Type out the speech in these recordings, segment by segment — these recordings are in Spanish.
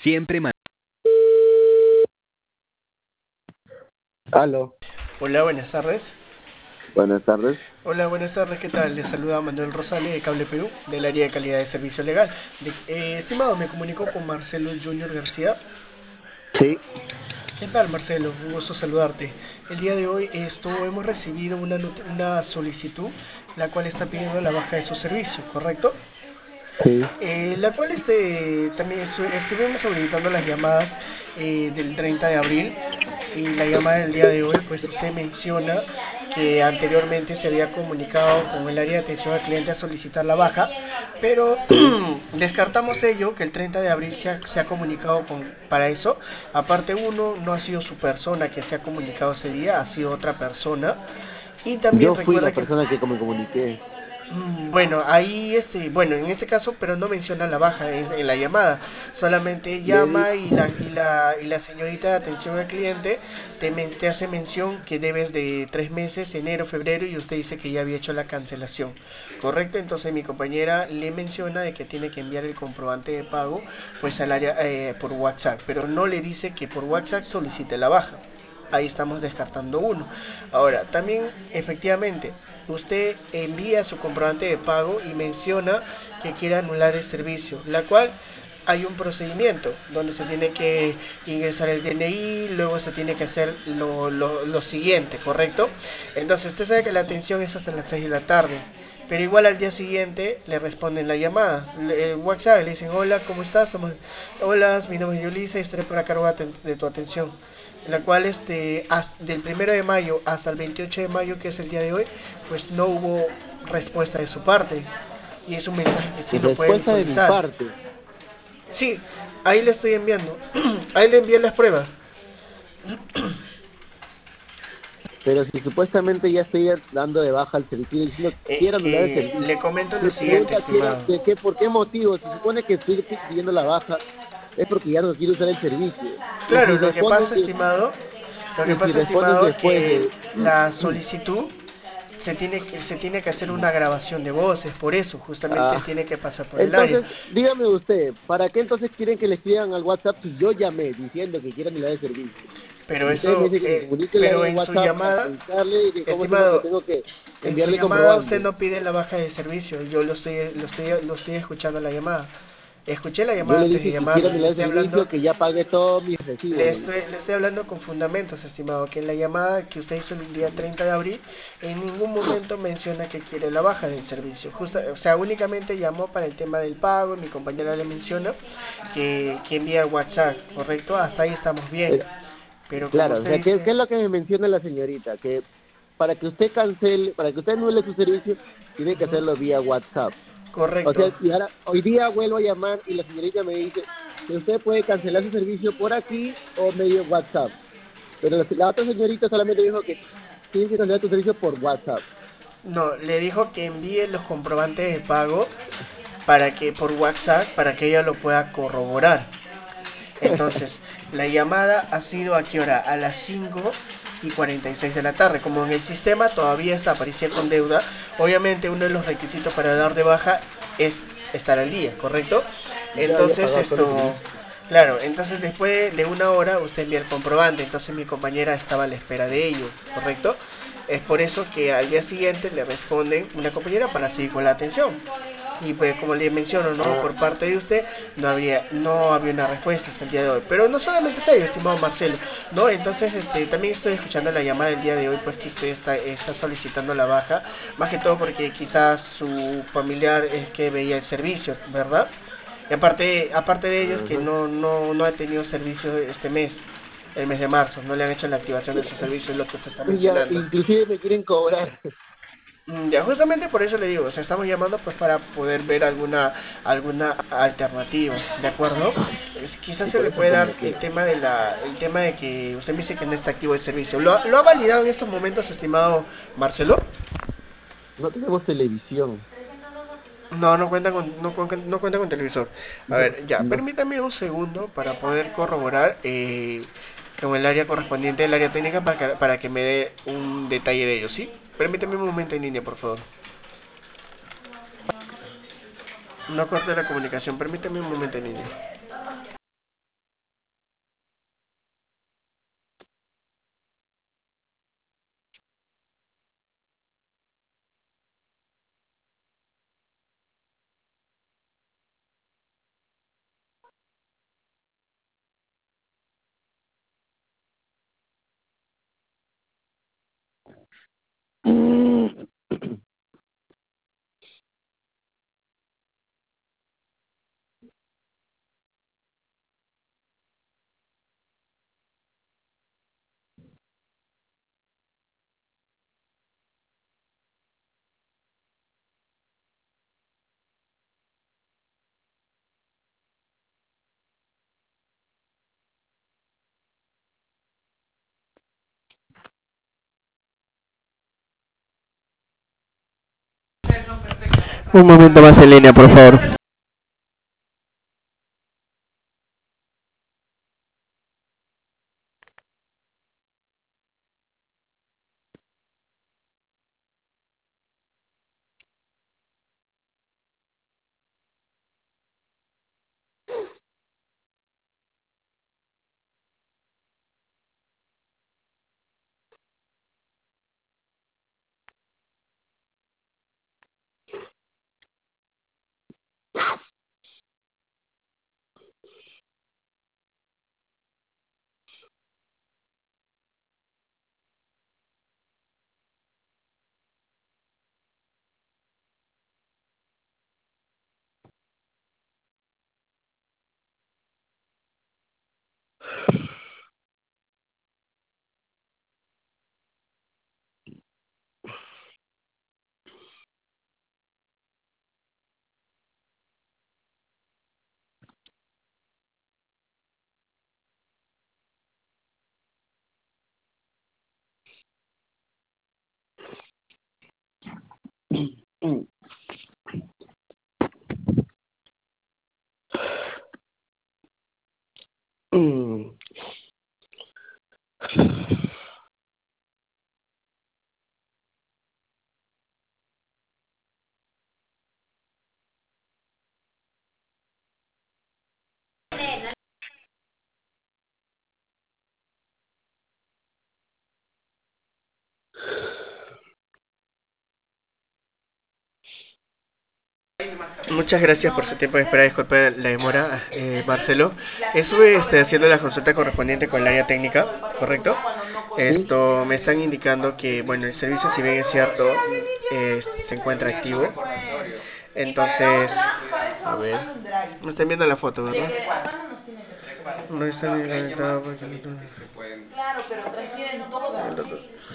Siempre Aló, Hola, buenas tardes. buenas tardes. Hola, buenas tardes, ¿qué tal? Les saluda Manuel Rosales de Cable Perú, del área de calidad de servicio legal. Estimado, me comunico con Marcelo Junior García. Sí, ¿Qué tal, Marcelo? Un gusto saludarte. El día de hoy hemos recibido una solicitud, la cual está pidiendo la baja de su servicio, ¿correcto? sí. La cual también estuvimos solicitando las llamadas del 30 de abril y la llamada del día de hoy, pues usted menciona que anteriormente se había comunicado con el área de atención al cliente a solicitar la baja, pero Sí. descartamos ello, que el 30 de abril se ha comunicado para eso. Aparte uno, no ha sido su persona que se ha comunicado ese día, ha sido otra persona. Y también Yo fui la recuerda que persona que me comuniqué. bueno, ahí bueno, en ese caso, pero no menciona la baja en la llamada, solamente Le di, llama y la señorita de atención al cliente te hace mención que debes de 3 meses, enero, febrero, y usted dice que ya había hecho la cancelación, ¿correcto? Entonces mi compañera le menciona de que tiene que enviar el comprobante de pago pues al área por WhatsApp, pero no le dice que por WhatsApp solicite la baja. Ahí estamos descartando uno. Ahora, también efectivamente, usted envía su comprobante de pago y menciona que quiere anular el servicio, la cual hay un procedimiento donde se tiene que ingresar el DNI, luego se tiene que hacer lo siguiente, ¿correcto? Entonces usted sabe que la atención es hasta las 6 de la tarde, pero igual al día siguiente le responden la llamada. WhatsApp le dicen, hola, ¿cómo estás? Hola, mi nombre es Yulisa y estaré por acá de tu atención. En la cual del 1 de mayo hasta el 28 de mayo, que es el día de hoy, pues no hubo respuesta de su parte. Y es un mensaje que sí lo puede respuesta de mi visualizar. parte. Sí, ahí le estoy enviando. Ahí le envié las pruebas. Pero si supuestamente ya estoy dando de baja el servicio, diciendo que quiero anular el Le servicio. comento lo Me siguiente, pregunta, quiero, estimado. ¿por qué motivo? Se supone que estoy pidiendo la baja, es porque ya no quiero usar el servicio. Y Claro, si responden, lo que y si pasa, responden estimado, después que de, la solicitud se tiene que hacer una grabación de voces, por eso justamente ah, tiene que pasar por el área. entonces, dígame usted, ¿para qué entonces quieren que le escriban al WhatsApp si yo llamé diciendo que quiero anular el servicio? Pero Y ustedes me eso, dicen que me comunique el área pero de en su WhatsApp para llamada, explicarle de cómo tengo que, estimado, tengo que en su enviarle llamada usted comprobante. no pide la baja de servicio. Yo lo estoy escuchando la llamada. Escuché la Yo llamada le antes de dije que quiero llamarle. anular el servicio, que ya pagué todos mis recibos. Le estoy hablando con fundamentos, estimado, que en la llamada que usted hizo el día 30 de abril, en ningún momento menciona que quiere la baja del servicio. O sea, únicamente llamó para el tema del pago y mi compañera le menciona que envía WhatsApp, ¿correcto? Hasta ahí estamos bien. Eh, Pero como claro, o usted sea, ¿qué dice, es lo que me menciona la señorita? Que para que usted cancele, para que usted anule su servicio, tiene que hacerlo vía WhatsApp. O correcto. sea, y ahora, hoy día vuelvo a llamar y la señorita me dice que usted puede cancelar su servicio por aquí o medio WhatsApp. Pero la otra señorita solamente dijo que tiene que cancelar tu servicio por WhatsApp. No, le dijo que envíe los comprobantes de pago por WhatsApp para que ella lo pueda corroborar. Entonces, la llamada ha sido ¿a qué hora? A las 5:46 de la tarde. Como en el sistema todavía está aparecía con deuda, obviamente uno de los requisitos para dar de baja es estar al día, ¿correcto? Ya había Entonces, pagado todos los servicios. claro, entonces después de una hora usted envía el comprobante, entonces mi compañera estaba a la espera de ello, ¿correcto? Es por eso que al día siguiente le responden una compañera para seguir con la atención. Y pues como le menciono, ¿no? Ah, Por parte de usted no había una respuesta hasta el día de hoy. Pero no solamente es ello, estimado Marcelo, ¿no? Entonces también estoy escuchando la llamada del día de hoy, pues que usted está solicitando la baja, más que todo porque quizás su familiar es que veía el servicio, ¿verdad? Y aparte de ellos que ajá. no ha tenido servicio este mes, el mes de marzo, no le han hecho la activación de su servicio, es lo que usted está Ya, mencionando. inclusive me quieren cobrar. Ya, justamente por eso le digo, o sea, estamos llamando pues para poder ver alguna alternativa, ¿de acuerdo? Quizás Y se por le eso puede dar comuniqué. el tema de que usted me dice que no está activo el servicio. ¿Lo ha validado en estos momentos, estimado Marcelo? No tenemos televisión. No, no cuenta con televisor. A No, ver, ya, no. permítame un segundo para poder corroborar con el área correspondiente del área técnica para que me dé un detalle de ello, ¿sí? Permítame un momento en línea, por favor. No corte la comunicación, permítame un momento en línea. Un momento más en línea, por favor. Muchas gracias por su tiempo de espera. Disculpe la demora, Marcelo. Estuve haciendo la consulta correspondiente con el área técnica, ¿correcto? ¿Sí? Esto me están indicando que, bueno, el servicio, si bien es cierto, se encuentra activo. Entonces, a ver, me están viendo la foto, ¿verdad? No están ni conectados porque no. Claro, pero transfieren todas.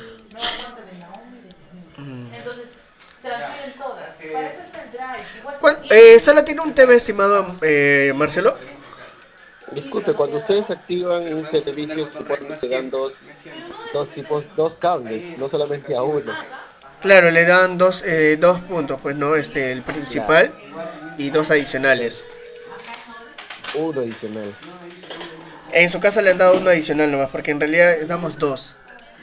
Entonces, transfieren todas. Para eso está el drive. ¿Sala tiene un TV, estimado Marcelo? Disculpe, cuando ustedes activan un servicio, se supone que dan dos tipos, dos cables, no solamente a uno. Claro, le dan dos puntos, pues no, el Claro, principal y dos adicionales. uno adicional. En su caso le han dado uno adicional nomás, porque en realidad damos dos,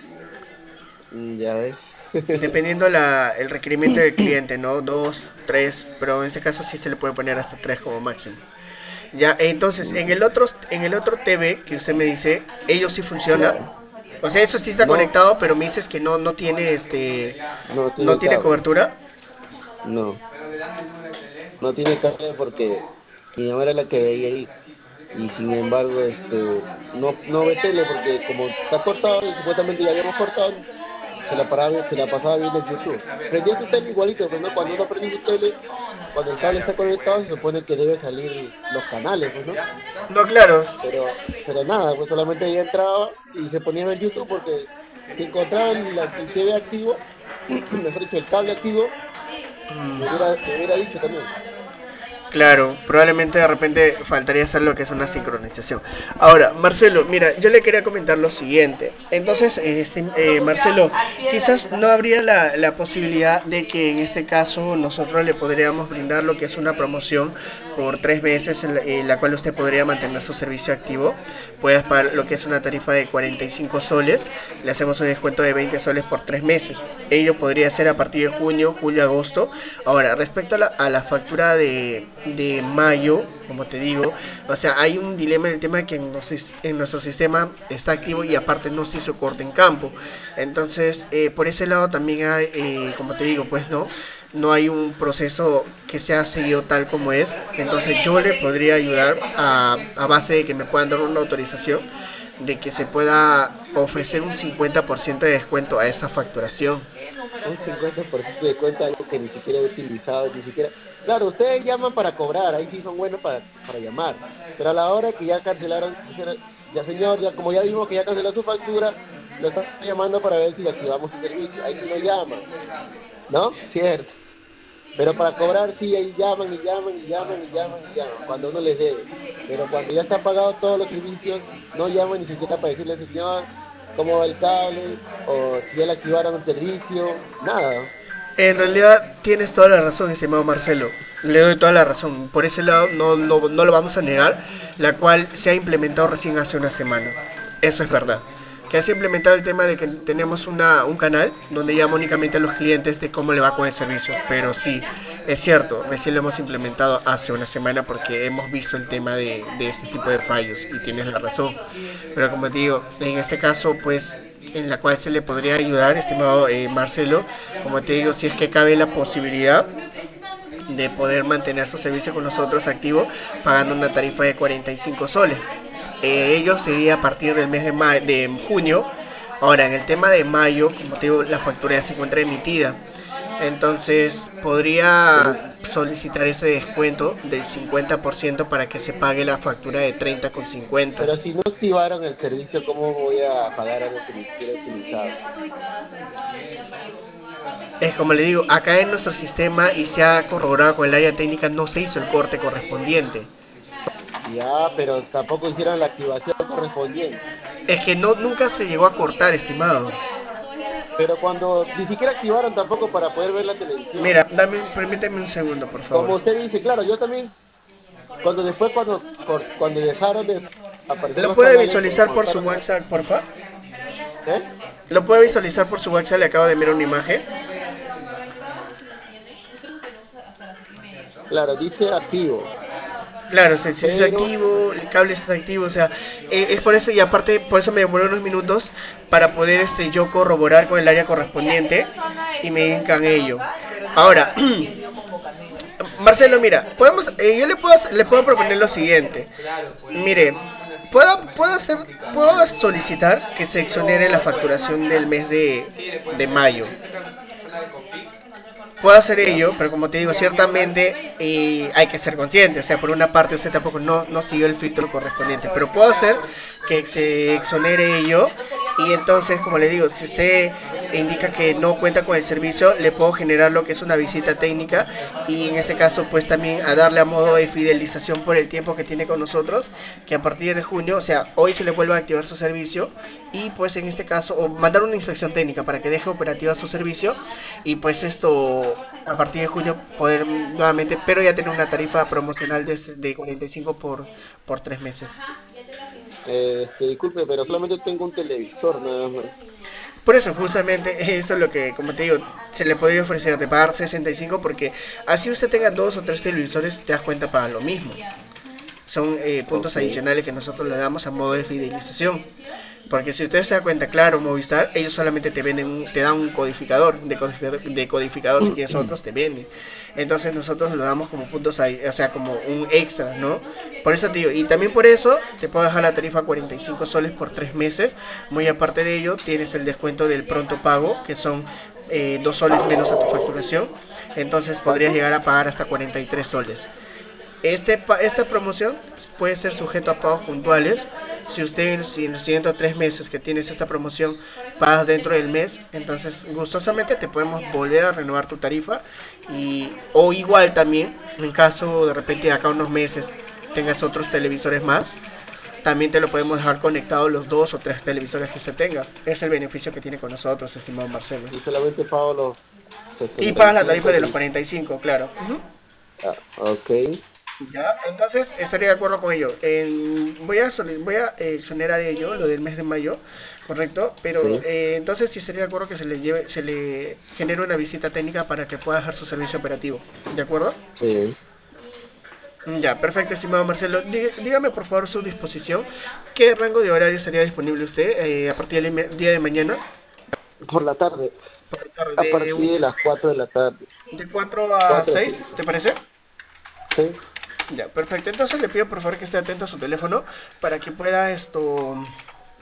Ya ves. dependiendo el requerimiento del cliente, ¿no? Dos, tres, pero en este caso sí se le puede poner hasta tres como máximo. Ya, entonces, en el otro TV que usted me dice, ellos sí funciona. Claro. O sea, eso sí está No, conectado, pero me dices que no tiene no no tiene tiene cable. cobertura. No, no tiene cable porque mi mamá era la que veía ahí. Y sin embargo, no ve tele porque como está cortado y supuestamente ya habíamos cortado, se la pasaba viendo YouTube. Prendía su tele igualito, pues no, cuando uno prende su tele, cuando el cable está conectado, se supone que debe salir los canales, pues no. No, claro. Pero nada, pues solamente ella entraba y se ponía a ver YouTube porque si encontraba el TV activo, mejor dicho, el cable activo, me hubiera dicho también. Claro, probablemente de repente faltaría hacer lo que es una sincronización. Ahora, Marcelo, mira, yo le quería comentar lo siguiente. Entonces, Marcelo, quizás no habría la posibilidad de que en este caso nosotros le podríamos brindar lo que es una promoción por 3 meses en la cual usted podría mantener su servicio activo. Puedes pagar lo que es una tarifa de 45 soles, le hacemos un descuento de 20 soles por 3 meses. Ello podría ser a partir de junio, julio, agosto. Ahora, respecto a la factura de mayo, como te digo, o sea, hay un dilema en el tema de que en nuestro sistema está activo y aparte no se hizo corte en campo. Entonces, por ese lado también hay, como te digo, pues no hay un proceso que sea seguido tal como es. Entonces yo le podría ayudar a base de que me puedan dar una autorización de que se pueda ofrecer un 50% de descuento a esa facturación. Un 50% de cuenta, algo que ni siquiera he utilizado, ni siquiera. Claro, ustedes llaman para cobrar, ahí sí son buenos para llamar. Pero a la hora que ya cancelaron, ya señor, ya como ya vimos que ya canceló su factura, lo están llamando para ver si le activamos su servicio. Ahí sí no llaman, ¿no? Cierto. Pero para cobrar sí, ahí llaman y llaman y llaman y llaman y llaman, cuando uno les debe. Pero cuando ya está pagado todos los servicios, no llaman ni siquiera para decirle, señor, cómo va el cable, o si ya le activaron el servicio, nada. En realidad tienes toda la razón, estimado Marcelo. Le doy toda la razón. Por ese lado no lo vamos a negar, la cual se ha implementado recién hace una semana. Eso es verdad. Que se ha implementado el tema de que tenemos un canal donde llama únicamente a los clientes de cómo le va con el servicio. Pero sí, es cierto, recién lo hemos implementado hace una semana porque hemos visto el tema de este tipo de fallos y tienes la razón. Pero como te digo, en este caso, pues en la cual se le podría ayudar, estimado Marcelo, como te digo, si es que cabe la posibilidad de poder mantener su servicio con nosotros activo pagando una tarifa de 45 soles. Ello sería a partir del mes de junio. Ahora, en el tema de mayo, como te digo, la factura ya se encuentra emitida. Entonces, Pero, podría solicitar ese descuento del 50% para que se pague la factura de 30,50. pero si no activaron el servicio, ¿cómo voy a pagar algo que ni siquiera he utilizado? Es como le digo, acá en nuestro sistema y se ha corroborado con el área técnica, no se hizo el corte correspondiente. Ya, pero tampoco hicieron la activación correspondiente. Es que no, nunca se llegó a cortar, estimado. Pero cuando ni siquiera activaron tampoco para poder ver la televisión. Mira, permíteme un segundo, por favor. Como usted dice, claro, yo también, cuando dejaron de aparecer ¿Lo los puede canales, visualizar por su cortaron, WhatsApp, porfa? ¿eh? ¿Lo puede visualizar por su WhatsApp? Le acabo de enviar una imagen. Claro, dice activo, Claro, si es pero activo, el cable está activo, o sea, es por eso y aparte, por eso me demoré unos minutos para poder yo corroborar con el área correspondiente y me indican ello. Ahora, Marcelo, mira, yo le puedo proponer lo siguiente. Mire, puedo solicitar que se exonere la facturación del mes de mayo. Puedo hacer ya. ello, pero como te digo, ciertamente hay que ser consciente. O sea, por una parte usted tampoco no siguió el filtro correspondiente. Pero puedo hacer que se exonere ello. Y entonces, como le digo, si usted indica que no cuenta con el servicio, le puedo generar lo que es una visita técnica. Y en ese caso, pues también a darle a modo de fidelización por el tiempo que tiene con nosotros. Que a partir de junio, o sea, hoy se le vuelva a activar su servicio. Y pues en este caso, o mandar una inspección técnica para que deje operativa su servicio. Y pues esto a partir de junio poder nuevamente, pero ya tener una tarifa promocional de 45 por 3 meses. Disculpe, pero solamente tengo un televisor nada más. Por eso, justamente, eso es lo que, como te digo, se le podría ofrecer de pagar 65 porque así usted tenga dos o tres televisores, te das cuenta para lo mismo. Son puntos Ok. adicionales que nosotros le damos a modo de fidelización. Porque si usted se da cuenta, claro, Movistar, ellos solamente te venden te dan un codificador, de codificador, si tienes otros te venden. Entonces nosotros lo damos como puntos ahí, o sea, como un extra, ¿no? Por eso te digo, y también por eso te puedo dejar la tarifa 45 soles por 3 meses. Muy aparte de ello, tienes el descuento del pronto pago, que son 2 soles menos a tu facturación. Entonces podrías ¿Cuánto? llegar a pagar hasta 43 soles. Esta promoción puede ser sujeto a pagos puntuales. Si en los siguientes 3 meses que tienes esta promoción pagas dentro del mes, entonces gustosamente te podemos volver a renovar tu tarifa. O igual también, en caso de repente de acá unos meses tengas otros televisores más, también te lo podemos dejar conectado los 2 o 3 televisores que se tenga. Es el beneficio que tiene con nosotros, estimado Marcelo. Y solamente pago los Y sesenta y pagas la tarifa cinco de los y... 45, claro. Ujú. Ah, ok. Ya, entonces estaría de acuerdo con ello. Voy a exonerar ello, lo del mes de mayo, correcto, pero Sí, entonces sí estaría de acuerdo que se le genere una visita técnica para que pueda dejar su servicio operativo. ¿De acuerdo? sí. Ya, perfecto, estimado Marcelo. Dígame por favor su disposición. ¿Qué rango de horario estaría disponible usted a partir del día de mañana? Por la tarde, Por la tarde, a partir de las 4 de la tarde. de 4 a 4 a 6, 5. ¿te parece? Sí, Ya, perfecto. Entonces le pido por favor que esté atento a su teléfono para que pueda esto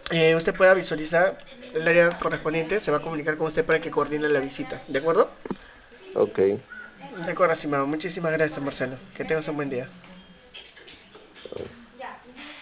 usted pueda visualizar el área correspondiente, se va a comunicar con usted para que coordine la visita, ¿de acuerdo? Ok. De acuerdo, estimado. Muchísimas gracias, Marcelo. Que tengas un buen día.